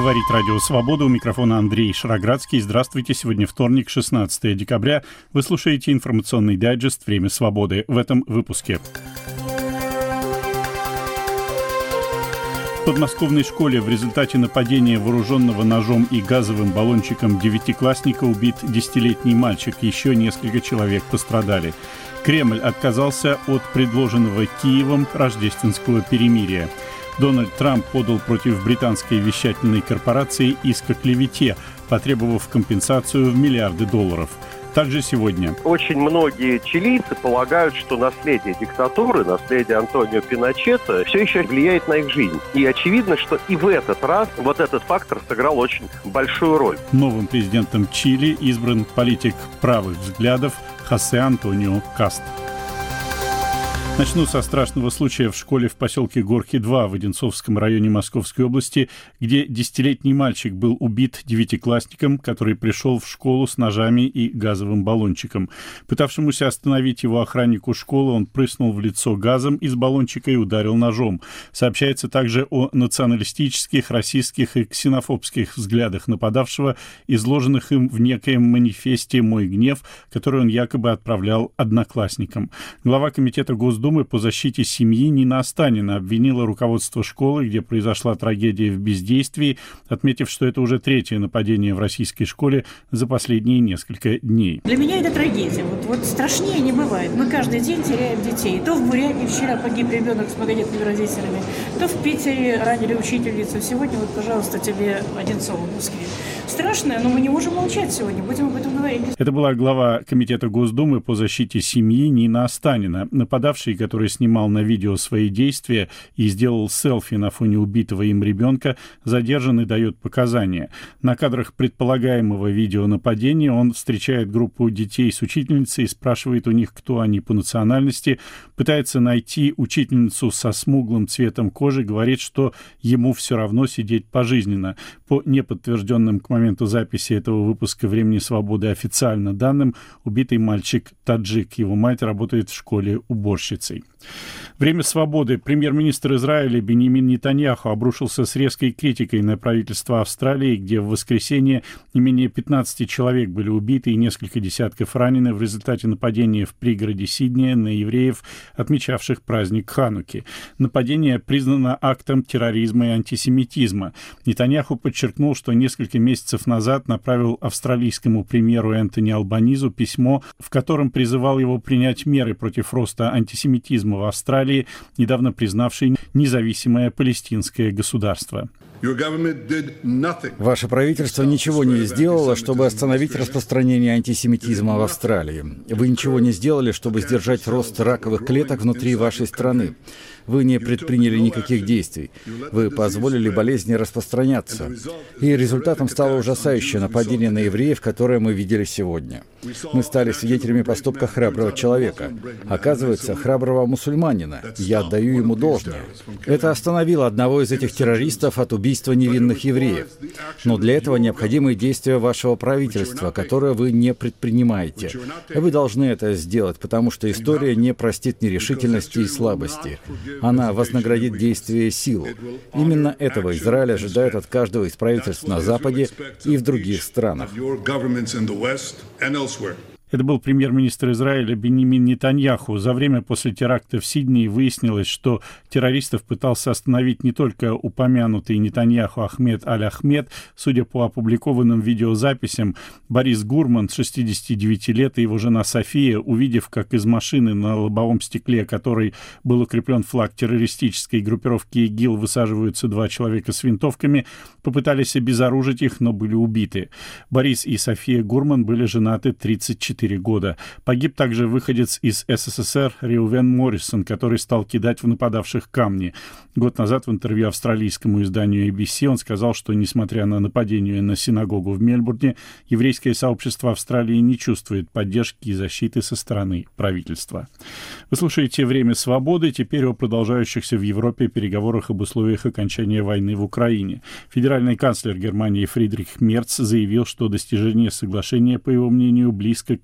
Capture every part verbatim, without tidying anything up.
Говорит Радио Свобода, у микрофона Андрей Шароградский. Здравствуйте, сегодня вторник, шестнадцатое декабря. Вы слушаете информационный дайджест «Время свободы». В этом выпуске. В подмосковной школе в результате нападения вооруженного ножом и газовым баллончиком девятиклассника убит десятилетний мальчик. Еще несколько человек пострадали. Кремль отказался от предложенного Киевом рождественского перемирия. Дональд Трамп подал против британской вещательной корпорации иск о клевете, потребовав компенсацию в миллиарды долларов. Также сегодня. Очень многие чилийцы полагают, что наследие диктатуры, наследие Антонио Пиночета все еще влияет на их жизнь. И очевидно, что и в этот раз вот этот фактор сыграл очень большую роль. Новым президентом Чили избран политик правых взглядов Хосе Антонио Каст. Начну со страшного случая в школе в поселке Горки-два в Одинцовском районе Московской области, где десятилетний мальчик был убит девятиклассником, который пришел в школу с ножами и газовым баллончиком. Пытавшемуся остановить его охраннику школы он прыснул в лицо газом из баллончика и ударил ножом. Сообщается также о националистических, расистских и ксенофобских взглядах нападавшего, изложенных им в некоем манифесте «Мой гнев», который он якобы отправлял одноклассникам. Глава комитета Госдумы по защите семьи Нина Останина обвинила руководство школы, где произошла трагедия, в бездействии, отметив, что это уже третье нападение в российской школе за последние несколько дней. Для меня это трагедия. Вот, вот страшнее не бывает. Мы каждый день теряем детей. То в Бурятии вчера погиб ребенок с многодетными родителями, то в Питере ранили учительницу. Сегодня вот, пожалуйста, тебе Одинцово в Москве. Страшно, но мы не можем молчать сегодня. Будем об этом говорить. Это была глава комитета Госдумы по защите семьи Нина Останина. Нападавший, который снимал на видео свои действия и сделал селфи на фоне убитого им ребенка, задержан и дает показания. На кадрах предполагаемого видеонападения он встречает группу детей с учительницей и спрашивает у них, кто они по национальности, пытается найти учительницу со смуглым цветом кожи, говорит, что ему все равно сидеть пожизненно. По неподтвержденным к моменту записи этого выпуска «Времени свободы» официально данным, убитый мальчик таджик. Его мать работает в школе уборщицей. Время свободы. Премьер-министр Израиля Биньямин Нетаньяху обрушился с резкой критикой на правительство Австралии, где в воскресенье не менее пятнадцати человек были убиты и несколько десятков ранены в результате нападения в пригороде Сиднея на евреев, отмечавших праздник Хануки. Нападение признано актом терроризма и антисемитизма. Нетаньяху подчеркнул, что несколько месяцев назад направил австралийскому премьеру Энтони Албанизу письмо, в котором призывал его принять меры против роста антисемитизма в Австралии, недавно признавшей независимое палестинское государство. Ваше правительство ничего не сделало, чтобы остановить распространение антисемитизма в Австралии. Вы ничего не сделали, чтобы сдержать рост раковых клеток внутри вашей страны. Вы не предприняли никаких действий. Вы позволили болезни распространяться. И результатом стало ужасающее нападение на евреев, которое мы видели сегодня. Мы стали свидетелями поступка храброго человека. Оказывается, храброго мусульманина. Я отдаю ему должное. Это остановило одного из этих террористов от убийства невинных евреев. Но для этого необходимы действия вашего правительства, которые вы не предпринимаете. Вы должны это сделать, потому что история не простит нерешительности и слабости. Она вознаградит действие силу. Именно этого Израиль ожидает от каждого из правительств на Западе и в других странах. Это был премьер-министр Израиля Биньямин Нетаньяху. За время после теракта в Сиднее выяснилось, что террористов пытался остановить не только упомянутый Нетаньяху Ахмед Аль-Ахмед. Судя по опубликованным видеозаписям, Борис Гурман, шестидесяти девяти лет, и его жена София, увидев, как из машины, на лобовом стекле которой был укреплен флаг террористической группировки ИГИЛ, высаживаются два человека с винтовками, попытались обезоружить их, но были убиты. Борис и София Гурман были женаты тридцать четыре года. Погиб также выходец из СССР Реувен Моррисон, который стал кидать в нападавших камни. Год назад в интервью австралийскому изданию эй би си он сказал, что, несмотря на нападение на синагогу в Мельбурне, еврейское сообщество Австралии не чувствует поддержки и защиты со стороны правительства. Вы слушаете «Время свободы». Теперь о продолжающихся в Европе переговорах об условиях окончания войны в Украине. Федеральный канцлер Германии Фридрих Мерц заявил, что достижение соглашения, по его мнению, близко к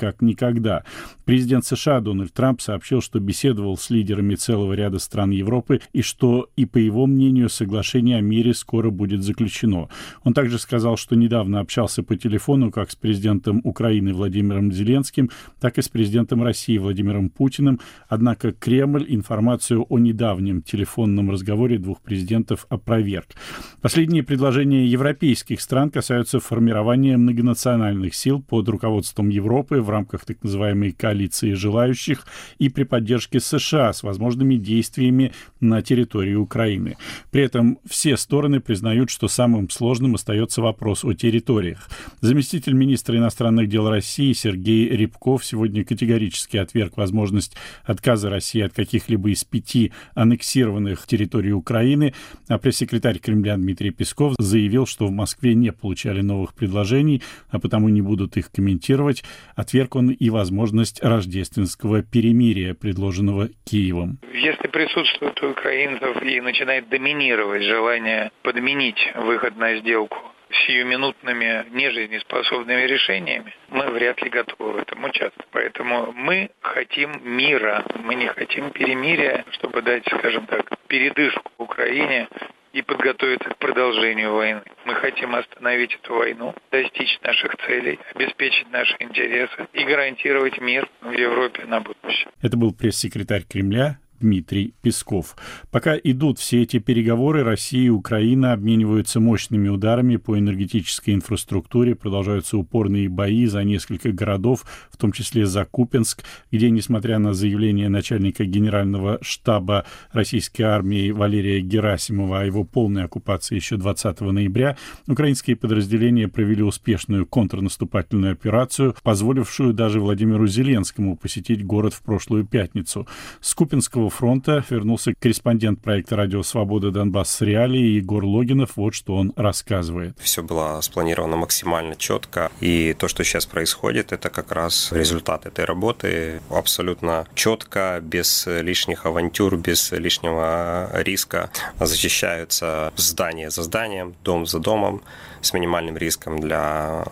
как никогда. Президент США Дональд Трамп сообщил, что беседовал с лидерами целого ряда стран Европы и что, и по его мнению, соглашение о мире скоро будет заключено. Он также сказал, что недавно общался по телефону как с президентом Украины Владимиром Зеленским, так и с президентом России Владимиром Путиным, однако Кремль информацию о недавнем телефонном разговоре двух президентов опроверг. Последние предложения европейских стран касаются формирования многонациональных сил под руководством Европы в рамках так называемой коалиции желающих и при поддержке США с возможными действиями на территории Украины. При этом все стороны признают, что самым сложным остается вопрос о территориях. Заместитель министра иностранных дел России Сергей Рябков сегодня категорически отверг возможность отказа России от каких-либо из пяти аннексированных территорий Украины, а пресс-секретарь Кремля Дмитрий Песков заявил, что в Москве не получали новых предложений, а потому не будут их комментировать. Отверг он и возможность рождественского перемирия, предложенного Киевом. Если присутствует у украинцев и начинает доминировать желание подменить выход на сделку сиюминутными, нежизнеспособными решениями, мы вряд ли готовы в этом участвовать. Поэтому мы хотим мира, мы не хотим перемирия, чтобы дать, скажем так, передышку Украине и подготовиться к продолжению войны. Мы хотим остановить эту войну, достичь наших целей, обеспечить наши интересы и гарантировать мир в Европе на будущее. Это был пресс-секретарь Кремля Дмитрий Песков. Пока идут все эти переговоры, Россия и Украина обмениваются мощными ударами по энергетической инфраструктуре, продолжаются упорные бои за несколько городов, в том числе за Купянск, где, несмотря на заявление начальника генерального штаба российской армии Валерия Герасимова о его полной оккупации еще двадцатого ноября, украинские подразделения провели успешную контрнаступательную операцию, позволившую даже Владимиру Зеленскому посетить город в прошлую пятницу. С Купянского фронта вернулся корреспондент проекта «Радио Свобода. Донбасс. Реалии» Егор Логинов. Вот что он рассказывает. Все было спланировано максимально четко, и то, что сейчас происходит, это как раз результат этой работы. Абсолютно четко, без лишних авантюр, без лишнего риска защищаются здание за зданием, дом за домом, с минимальным риском для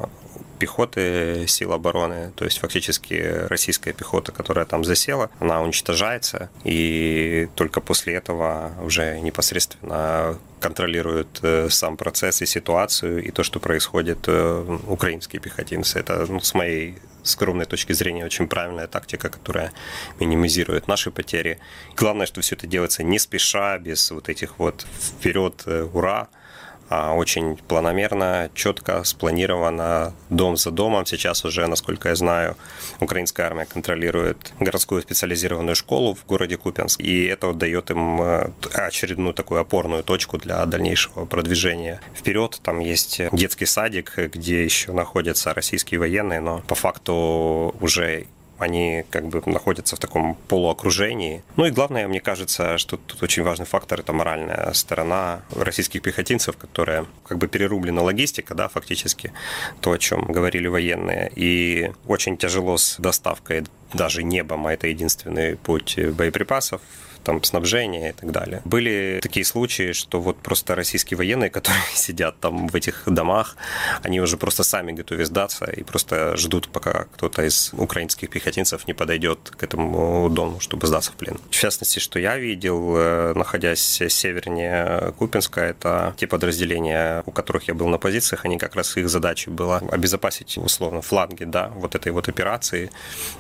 пехоты сил обороны, то есть фактически российская пехота, которая там засела, она уничтожается, и только после этого уже непосредственно контролируют сам процесс и ситуацию, и то, что происходит, украинские пехотинцы. Это, ну, с моей скромной точки зрения, очень правильная тактика, которая минимизирует наши потери. Главное, что все это делается не спеша, без вот этих вот вперед, ура, а очень планомерно, четко, спланировано, дом за домом. Сейчас уже, насколько я знаю, украинская армия контролирует городскую специализированную школу в городе Купянск, и это вот дает им очередную такую опорную точку для дальнейшего продвижения вперед. Там есть детский садик, где еще находятся российские военные, но по факту уже они как бы находятся в таком полуокружении. Ну и главное, мне кажется, что тут очень важный фактор — это моральная сторона российских пехотинцев, которая как бы перерублена логистика, да, фактически, то, о чем говорили военные. И очень тяжело с доставкой даже небом, а это единственный путь боеприпасов, там, снабжения и так далее. Были такие случаи, что вот просто российские военные, которые сидят там в этих домах, они уже просто сами готовы сдаться и просто ждут, пока кто-то из украинских пехотинцев не подойдет к этому дому, чтобы сдаться в плен. В частности, что я видел, находясь севернее Купянска, это те подразделения, у которых я был на позициях, они как раз, их задачей было обезопасить, условно, фланги, да, вот этой вот операции.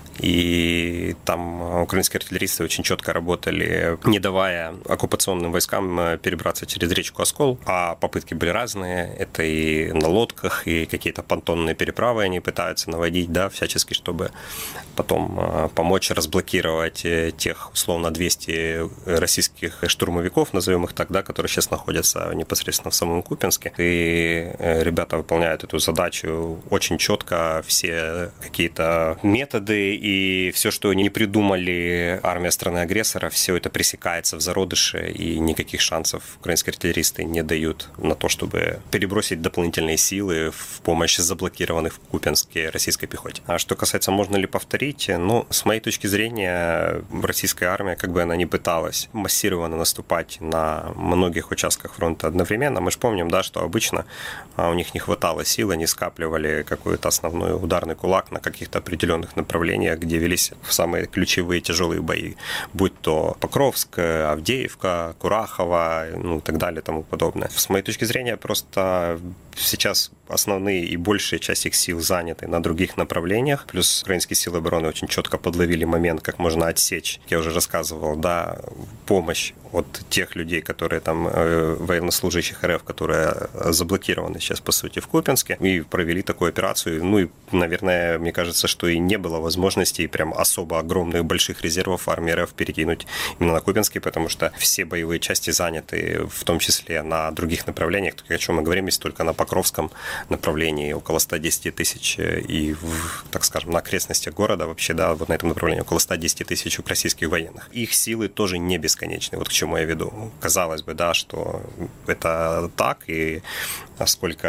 И там украинские артиллеристы очень четко работали, не давая оккупационным войскам перебраться через речку Оскол. А попытки были разные. Это и на лодках, и какие-то понтонные переправы они пытаются наводить, да, всячески, чтобы потом помочь разблокировать тех, условно, двести российских штурмовиков, назовем их так, да, которые сейчас находятся непосредственно в самом Купянске. И ребята выполняют эту задачу очень четко, все какие-то методы и И все, что не придумали армия страны-агрессора, все это пресекается в зародыше, и никаких шансов украинские артиллеристы не дают на то, чтобы перебросить дополнительные силы в помощь заблокированных в Купянске российской пехоте. А что касается, можно ли повторить, ну, с моей точки зрения, российская армия, как бы она ни пыталась массированно наступать на многих участках фронта одновременно, мы же помним, да, что обычно у них не хватало сил, они скапливали какой-то основной ударный кулак на каких-то определенных направлениях, где велись самые ключевые тяжелые бои, будь то Покровск, Авдеевка, Курахово, ну и так далее и тому подобное. С моей точки зрения, просто сейчас основные и большая часть их сил заняты на других направлениях, плюс украинские силы обороны очень четко подловили момент, как можно отсечь, я уже рассказывал, да, помощь от тех людей, которые там, э, военнослужащих РФ, которые заблокированы сейчас, по сути, в Купянске, и провели такую операцию. Ну и, наверное, мне кажется, что и не было возможности прям особо огромных больших резервов армии РФ перекинуть именно на Купянский, потому что все боевые части заняты, в том числе на других направлениях, о чем мы говорим, если только на Покровском направлении около сто десять тысяч, и, в, так скажем, на окрестностях города вообще, да, вот на этом направлении около сто десять тысяч российских военных. Их силы тоже не бесконечны, вот к чему я веду. Казалось бы, да, что это так, и сколько,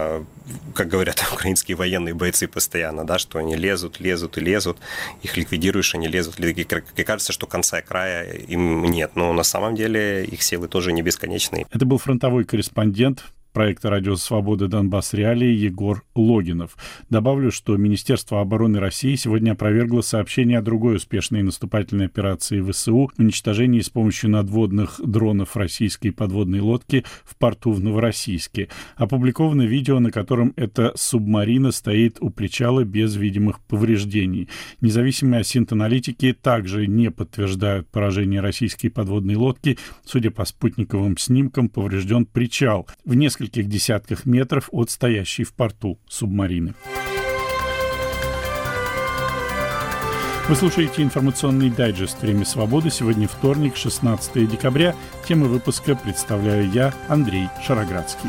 как говорят украинские военные бойцы постоянно, да, что они лезут, лезут и лезут, их ликвидируешь, они лезут, и кажется, что конца и края им нет, но на самом деле их силы тоже не бесконечны. Это был фронтовой корреспондент проекта «Радио Свободы. Донбасс. Реалии» Егор Логинов. Добавлю, что Министерство обороны России сегодня опровергло сообщение о другой успешной наступательной операции ВСУ — уничтожении с помощью надводных дронов российской подводной лодки в порту в Новороссийске. Опубликовано видео, на котором эта субмарина стоит у причала без видимых повреждений. Независимые осинт-аналитики также не подтверждают поражение российской подводной лодки. Судя по спутниковым снимкам, поврежден причал в нескольких десятках метров от стоящей в порту субмарины. Вы слушаете информационный дайджест «Время свободы». Сегодня вторник, шестнадцатое декабря. Тему выпуска представляю я, Андрей Шароградский.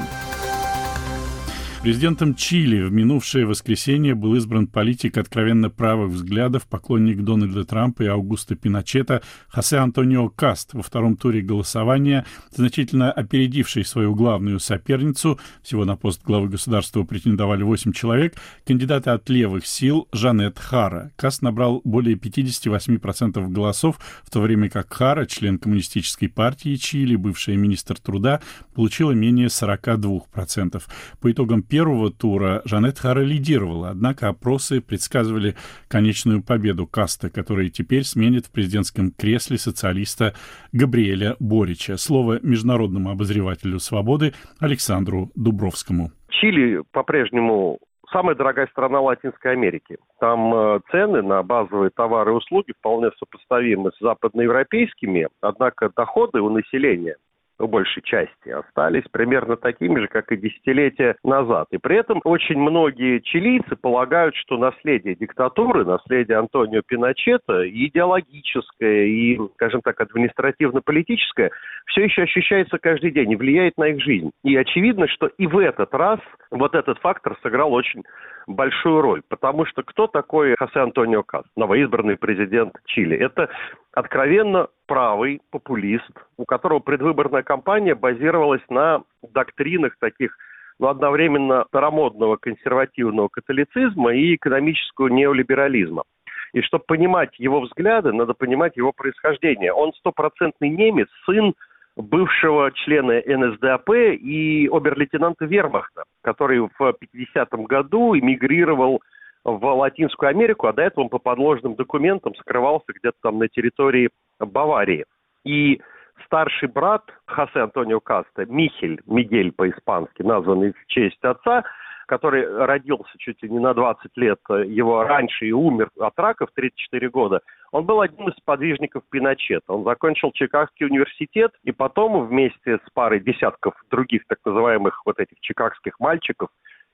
Президентом Чили в минувшее воскресенье был избран политик откровенно правых взглядов, поклонник Дональда Трампа и Аугусто Пиночета Хосе Антонио Каст, во втором туре голосования, значительно опередивший свою главную соперницу. Всего на пост главы государства претендовали восемь человек. Кандидаты от левых сил Жанет Хара. Каст набрал более пятьдесят восемь процентов голосов, в то время как Хара, член Коммунистической партии Чили, бывшая министр труда, получила менее сорок два процента. По итогам первого тура Жанет Хара лидировала, однако опросы предсказывали конечную победу Каста, который теперь сменит в президентском кресле социалиста Габриэля Борича. Слово международному обозревателю «Свободы» Александру Дубровскому. Чили по-прежнему самая дорогая страна Латинской Америки. Там э, цены на базовые товары и услуги вполне сопоставимы с западноевропейскими, однако доходы у населения в большей части остались примерно такими же, как и десятилетия назад. И при этом очень многие чилийцы полагают, что наследие диктатуры, наследие Антонио Пиночета, и идеологическое, и, скажем так, административно-политическое, все еще ощущается каждый день и влияет на их жизнь. И очевидно, что и в этот раз вот этот фактор сыграл очень большую роль. Потому что кто такой Хосе Антонио Каст, новоизбранный президент Чили? Это откровенно правый популист, у которого предвыборная кампания базировалась на доктринах таких, ну, одновременно старомодного консервативного католицизма и экономического неолиберализма. И чтобы понимать его взгляды, надо понимать его происхождение. Он стопроцентный немец, сын бывшего члена эн эс дэ а пэ и обер-лейтенанта вермахта, который в пятидесятом году эмигрировал в Латинскую Америку, а до этого он по подложным документам скрывался где-то там на территории Баварии. И старший брат Хосе Антонио Каста, Михель, Мигель по-испански, названный в честь отца, который родился чуть ли не на двадцать лет его раньше и умер от рака в тридцать четыре года, он был одним из сподвижников Пиночета. Он закончил Чикагский университет и потом вместе с парой десятков других так называемых вот этих чикагских мальчиков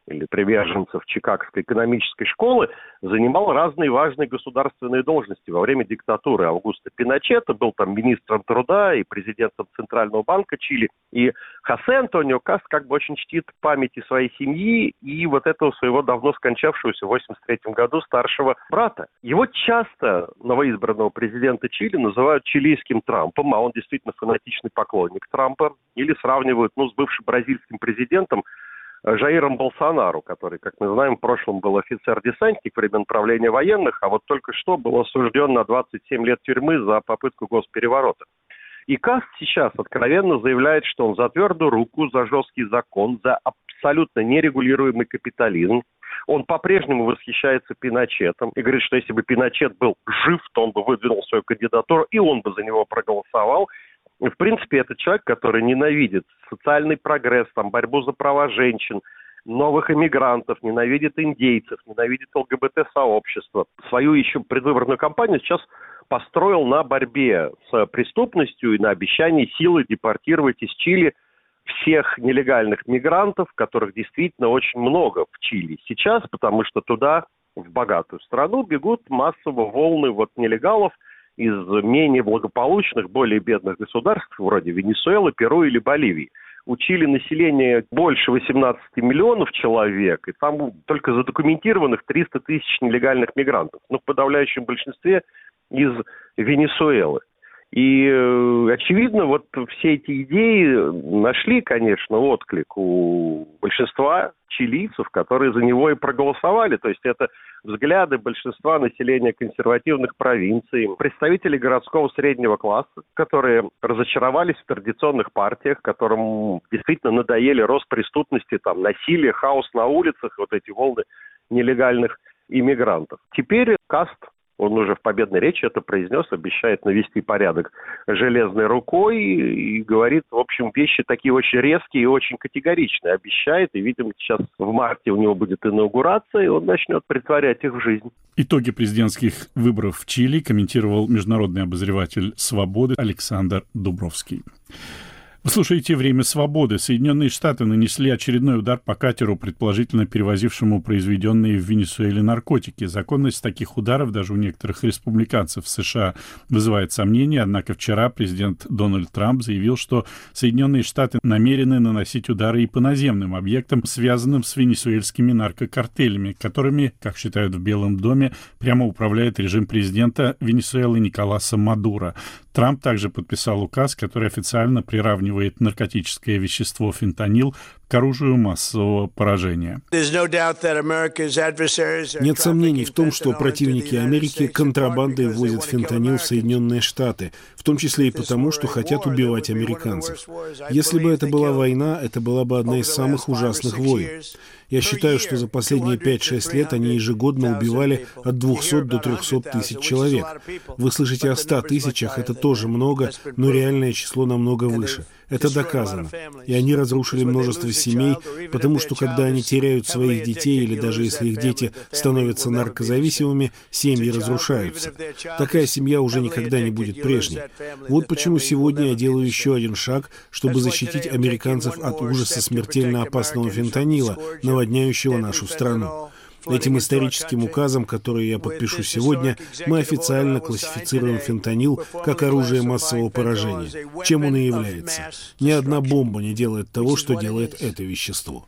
или приверженцев Чикагской экономической школы, занимал разные важные государственные должности во время диктатуры Аугусто Пиночета, был там министром труда и президентом Центрального банка Чили. И Хосе Антонио Каст как бы очень чтит памяти своей семьи и вот этого своего давно скончавшегося в восемьдесят третьем году старшего брата. Его часто, новоизбранного президента Чили, называют чилийским Трампом, а он действительно фанатичный поклонник Трампа, или сравнивают, ну, с бывшим бразильским президентом Жаиром Болсонару, который, как мы знаем, в прошлом был офицер-десантник времен правления военных, а вот только что был осужден на двадцать семь лет тюрьмы за попытку госпереворота. И Каст сейчас откровенно заявляет, что он за твердую руку, за жесткий закон, за абсолютно нерегулируемый капитализм. Он по-прежнему восхищается Пиночетом и говорит, что если бы Пиночет был жив, то он бы выдвинул свою кандидатуру, и он бы за него проголосовал. В принципе, это человек, который ненавидит социальный прогресс, там, борьбу за права женщин, новых иммигрантов, ненавидит индейцев, ненавидит ЛГБТ-сообщество. Свою еще предвыборную кампанию сейчас построил на борьбе с преступностью и на обещании силой депортировать из Чили всех нелегальных мигрантов, которых действительно очень много в Чили сейчас, потому что туда, в богатую страну, бегут массово волны вот нелегалов из менее благополучных, более бедных государств, вроде Венесуэлы, Перу или Боливии. У Чили население больше восемнадцати миллионов человек, и там только задокументированных триста тысяч нелегальных мигрантов, но в подавляющем большинстве из Венесуэлы. И, очевидно, вот все эти идеи нашли, конечно, отклик у большинства чилийцев, которые за него и проголосовали. То есть это взгляды большинства населения консервативных провинций, представителей городского среднего класса, которые разочаровались в традиционных партиях, которым действительно надоели рост преступности, там, насилие, хаос на улицах, вот эти волны нелегальных иммигрантов. Теперь Каст, он уже в победной речи это произнес, обещает навести порядок железной рукой и говорит, в общем, вещи такие очень резкие и очень категоричные. Обещает, и, видимо, сейчас в марте у него будет инаугурация, и он начнет претворять их в жизнь. Итоги президентских выборов в Чили комментировал международный обозреватель «Свободы» Александр Дубровский. Вы слушаете «Время свободы». Соединенные Штаты нанесли очередной удар по катеру, предположительно перевозившему произведенные в Венесуэле наркотики. Законность таких ударов даже у некоторых республиканцев в США вызывает сомнения, однако вчера президент Дональд Трамп заявил, что Соединенные Штаты намерены наносить удары и по наземным объектам, связанным с венесуэльскими наркокартелями, которыми, как считают в Белом доме, прямо управляет режим президента Венесуэлы Николаса Мадуро. Трамп также подписал указ, который официально приравнивает наркотическое вещество фентанил к оружию массового поражения. Нет сомнений в том, что противники Америки контрабандой ввозят фентанил в Соединенные Штаты, в том числе и потому, что хотят убивать американцев. Если бы это была война, это была бы одна из самых ужасных войн. Я считаю, что за последние пять-шесть лет они ежегодно убивали от двухсот до трехсот тысяч человек. Вы слышите о ста тысячах, это тоже много, но реальное число намного выше. Это доказано. И они разрушили множество семей, потому что когда они теряют своих детей, или даже если их дети становятся наркозависимыми, семьи разрушаются. Такая семья уже никогда не будет прежней. Вот почему сегодня я делаю еще один шаг, чтобы защитить американцев от ужаса смертельно опасного фентанила, наводняющего нашу страну. Этим историческим указом, который я подпишу сегодня, мы официально классифицируем фентанил как оружие массового поражения, чем он и является. Ни одна бомба не делает того, что делает это вещество.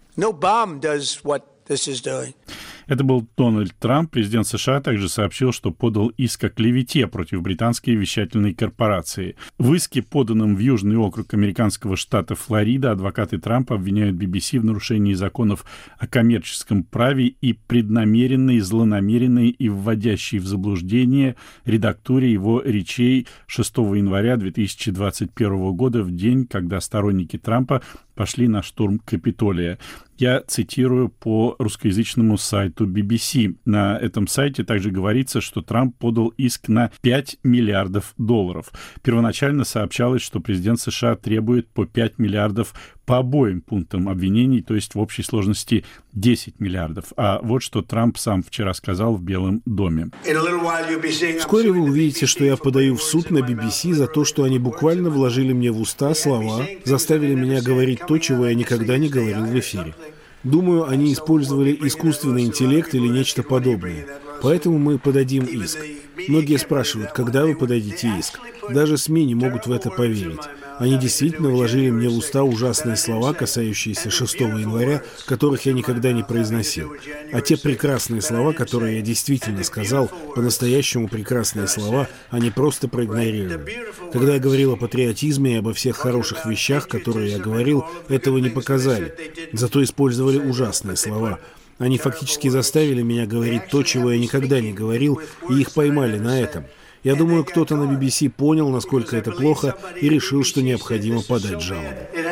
Это был Дональд Трамп. Президент США также сообщил, что подал иск о клевете против британской вещательной корпорации. В иске, поданном в Южный округ американского штата Флорида, адвокаты Трампа обвиняют би би си в нарушении законов о коммерческом праве и преднамеренной, злонамеренной и вводящей в заблуждение редактуре его речей шестого января две тысячи двадцать первого года, в день, когда сторонники Трампа пошли на штурм Капитолия. Я цитирую по русскоязычному сайту би би си. На этом сайте также говорится, что Трамп подал иск на пять миллиардов долларов. Первоначально сообщалось, что президент США требует по пять миллиардов по обоим пунктам обвинений, то есть в общей сложности десять миллиардов. А вот что Трамп сам вчера сказал в Белом доме. Вскоре вы увидите, что я подаю в суд на би би си за то, что они буквально вложили мне в уста слова, заставили меня говорить то, чего я никогда не говорил в эфире. Думаю, они использовали искусственный интеллект или нечто подобное. Поэтому мы подадим иск. Многие спрашивают, когда вы подадите иск. Даже СМИ не могут в это поверить. Они действительно вложили мне в уста ужасные слова, касающиеся шестого января, которых я никогда не произносил. А те прекрасные слова, которые я действительно сказал, по-настоящему прекрасные слова, они просто проигнорировали. Когда я говорил о патриотизме и обо всех хороших вещах, которые я говорил, этого не показали. Зато использовали ужасные слова. Они фактически заставили меня говорить то, чего я никогда не говорил, и их поймали на этом. Я думаю, кто-то на би би си понял, насколько это плохо, и решил, что необходимо подать жалобу.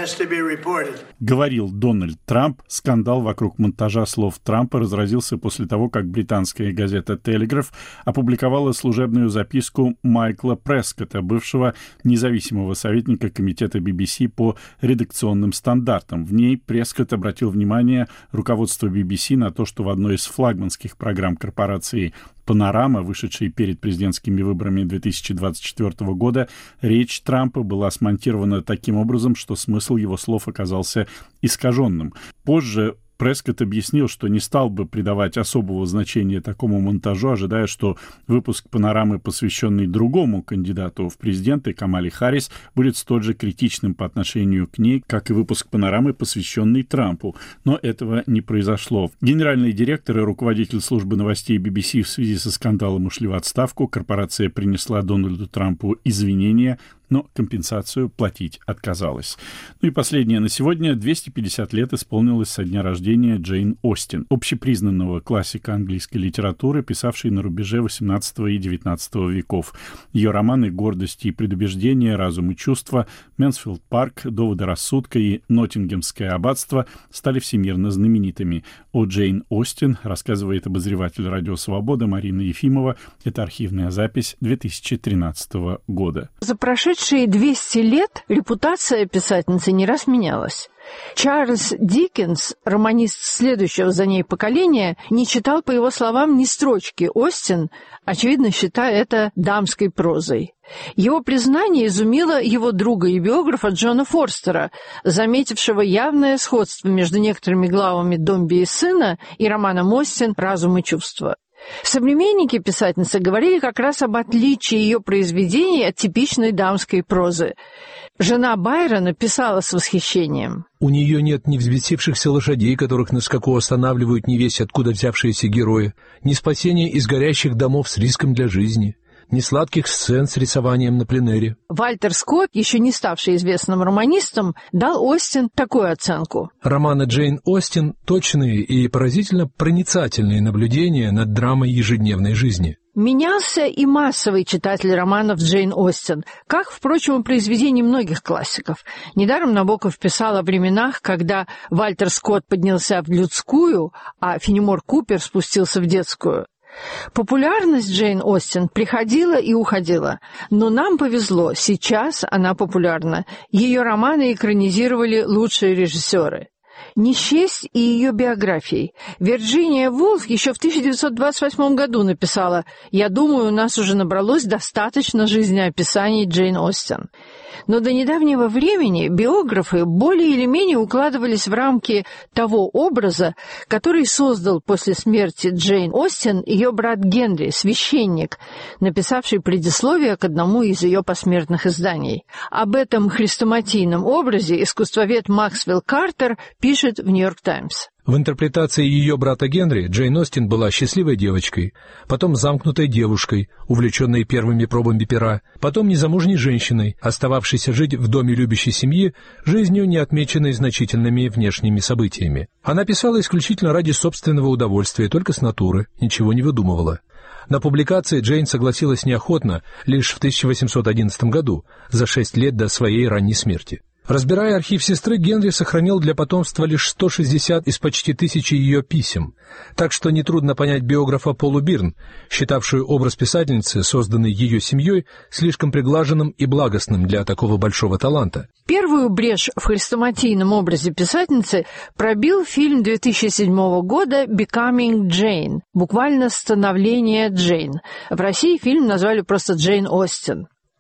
Говорил Дональд Трамп. Скандал вокруг монтажа слов Трампа разразился после того, как британская газета «Телеграф» опубликовала служебную записку Майкла Прескотта, бывшего независимого советника комитета би би си по редакционным стандартам. В ней Прескотт обратил внимание руководства би би си на то, что в одной из флагманских программ корпорации «Панорама», вышедшей перед президентскими выборами две тысячи двадцать четвёртого года, речь Трампа была смонтирована таким образом, что смысл его слов оказался искаженным. Позже Прескотт объяснил, что не стал бы придавать особого значения такому монтажу, ожидая, что выпуск «Панорамы», посвященный другому кандидату в президенты Камале Харрис, будет столь же критичным по отношению к ней, как и выпуск «Панорамы», посвященный Трампу. Но этого не произошло. Генеральный директор и руководитель службы новостей би би си в связи со скандалом ушли в отставку. Корпорация принесла Дональду Трампу извинения, но компенсацию платить отказалась. Ну и последнее на сегодня. двести пятьдесят лет исполнилось со дня рождения Джейн Остин, общепризнанного классика английской литературы, писавшей на рубеже восемнадцатого и девятнадцатого веков. Ее романы «Гордость и предубеждение», «Разум и чувства», «Мэнсфилд парк», «Доводы рассудка» и «Ноттингемское аббатство» стали всемирно знаменитыми. О Джейн Остин рассказывает обозреватель «Радио Свобода» Марина Ефимова. Это архивная запись две тысячи тринадцатого года. За прошедшие двести лет репутация писательницы не раз менялась. Чарльз Диккенс, романист следующего за ней поколения, не читал, по его словам, ни строчки Остин, очевидно, считая это дамской прозой. Его признание изумило его друга и биографа Джона Форстера, заметившего явное сходство между некоторыми главами «Домби и сына» и романом Остин «Разум и чувства». Современники писательницы говорили как раз об отличии ее произведений от типичной дамской прозы. Жена Байрона писала с восхищением: «У нее нет ни взбесившихся лошадей, которых на скаку останавливают невесть откуда взявшиеся герои, ни спасения из горящих домов с риском для жизни, ни сладких сцен с рисованием на пленэре». Вальтер Скотт, еще не ставший известным романистом, дал Остин такую оценку: «Романы Джейн Остин — точные и поразительно проницательные наблюдения над драмой ежедневной жизни». Менялся и массовый читатель романов Джейн Остин, как, впрочем, и произведений многих классиков. Недаром Набоков писал о временах, когда Вальтер Скотт поднялся в людскую, а Фенемор Купер спустился в детскую. Популярность Джейн Остин приходила и уходила, но нам повезло, сейчас она популярна. Ее романы экранизировали лучшие режиссеры. Не счесть и ее биографией. Вирджиния Вулф еще в тысяча девятьсот двадцать восьмом году написала: «Я думаю, у нас уже набралось достаточно жизнеописаний Джейн Остин». Но до недавнего времени биографы более или менее укладывались в рамки того образа, который создал после смерти Джейн Остин ее брат Генри, священник, написавший предисловие к одному из ее посмертных изданий. Об этом хрестоматийном образе искусствовед Максвелл Картер пишет в «Нью-Йорк Таймс». В интерпретации ее брата Генри Джейн Остин была счастливой девочкой, потом замкнутой девушкой, увлеченной первыми пробами пера, потом незамужней женщиной, остававшейся жить в доме любящей семьи, жизнью, не отмеченной значительными внешними событиями. Она писала исключительно ради собственного удовольствия, только с натуры, ничего не выдумывала. На публикации Джейн согласилась неохотно лишь в тысяча восемьсот одиннадцатом году, за шесть лет до своей ранней смерти. Разбирая архив сестры, Генри сохранил для потомства лишь сто шестьдесят из почти тысячи ее писем, так что нетрудно понять биографа Полу Бирн, считавшую образ писательницы, созданный ее семьей, слишком приглаженным и благостным для такого большого таланта. Первую брешь в хрестоматийном образе писательницы пробил фильм две тысячи седьмого года «Becoming Jane», буквально «Становление Джейн». В России фильм назвали просто «Джейн Остин».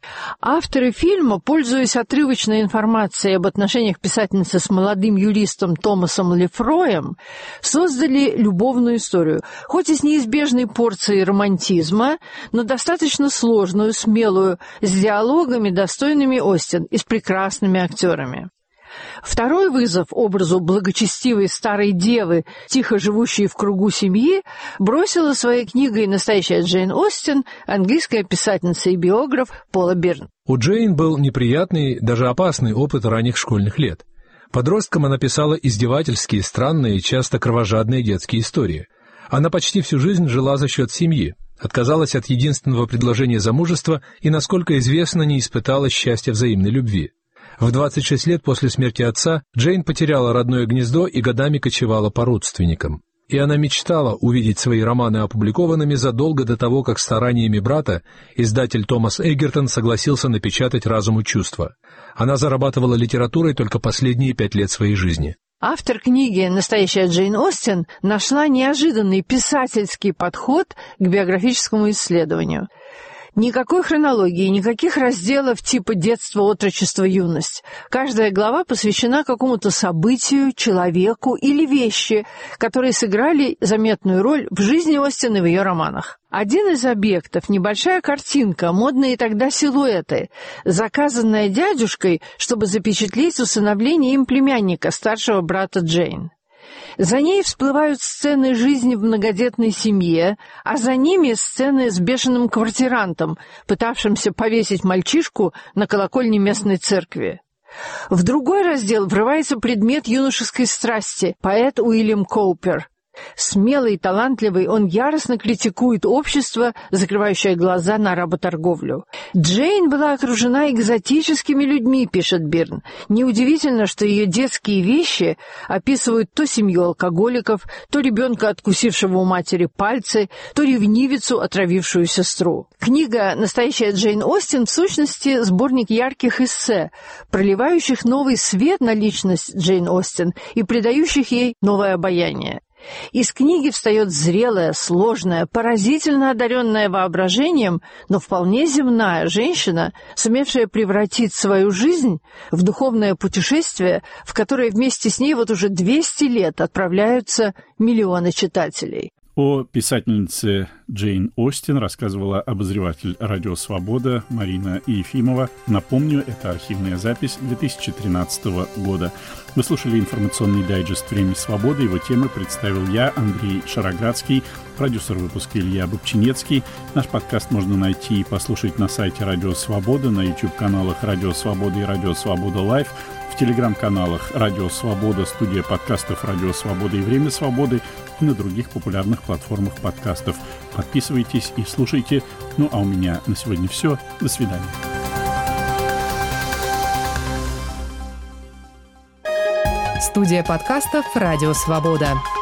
Авторы фильма, пользуясь отрывочной информацией об отношениях писательницы с молодым юристом Томасом Лефроем, создали любовную историю, хоть и с неизбежной порцией романтизма, но достаточно сложную, смелую, с диалогами, достойными Остин и с прекрасными актерами. Второй вызов образу благочестивой старой девы, тихо живущей в кругу семьи, бросила своей книгой «Настоящая Джейн Остин» английская писательница и биограф Пола Бирн. У Джейн был неприятный, даже опасный опыт ранних школьных лет. Подростком она писала издевательские, странные, часто кровожадные детские истории. Она почти всю жизнь жила за счет семьи, отказалась от единственного предложения замужества и, насколько известно, не испытала счастья взаимной любви. В двадцать шесть лет после смерти отца Джейн потеряла родное гнездо и годами кочевала по родственникам. И она мечтала увидеть свои романы опубликованными задолго до того, как стараниями брата издатель Томас Эггертон согласился напечатать «Разум и чувства». Она зарабатывала литературой только последние пять лет своей жизни. Автор книги «Настоящая Джейн Остин» нашла неожиданный писательский подход к биографическому исследованию. Никакой хронологии, никаких разделов типа детство, отрочество, юность. Каждая глава посвящена какому-то событию, человеку или вещи, которые сыграли заметную роль в жизни Остин и в ее романах. Один из объектов – небольшая картинка, модные тогда силуэты, заказанная дядюшкой, чтобы запечатлеть усыновление им племянника, старшего брата Джейн. За ней всплывают сцены жизни в многодетной семье, а за ними сцены с бешеным квартирантом, пытавшимся повесить мальчишку на колокольне местной церкви. В другой раздел врывается предмет юношеской страсти – поэт Уильям Коупер. Смелый и талантливый, он яростно критикует общество, закрывающее глаза на работорговлю. Джейн была окружена экзотическими людьми, пишет Бирн. Неудивительно, что ее детские вещи описывают то семью алкоголиков, то ребенка, откусившего у матери пальцы, то ревнивицу, отравившую сестру. Книга «Настоящая Джейн Остин» в сущности сборник ярких эссе, проливающих новый свет на личность Джейн Остин и придающих ей новое обаяние. Из книги встает зрелая, сложная, поразительно одаренная воображением, но вполне земная женщина, сумевшая превратить свою жизнь в духовное путешествие, в которое вместе с ней вот уже двести лет отправляются миллионы читателей. О писательнице Джейн Остин рассказывала обозреватель «Радио Свобода» Марина Ефимова. Напомню, это архивная запись две тысячи тринадцатого года. Вы слушали информационный дайджест «Время свободы». Его темы представил я, Андрей Шароградский, продюсер выпуска Илья Бобчинецкий. Наш подкаст можно найти и послушать на сайте «Радио Свобода», на YouTube-каналах «Радио Свобода» и «Радио Свобода Лайв», в телеграм-каналах «Радио Свобода», студия подкастов «Радио Свобода» и «Время свободы» и на других популярных платформах подкастов. Подписывайтесь и слушайте. Ну а у меня на сегодня все. До свидания. Студия подкастов «Радио Свобода».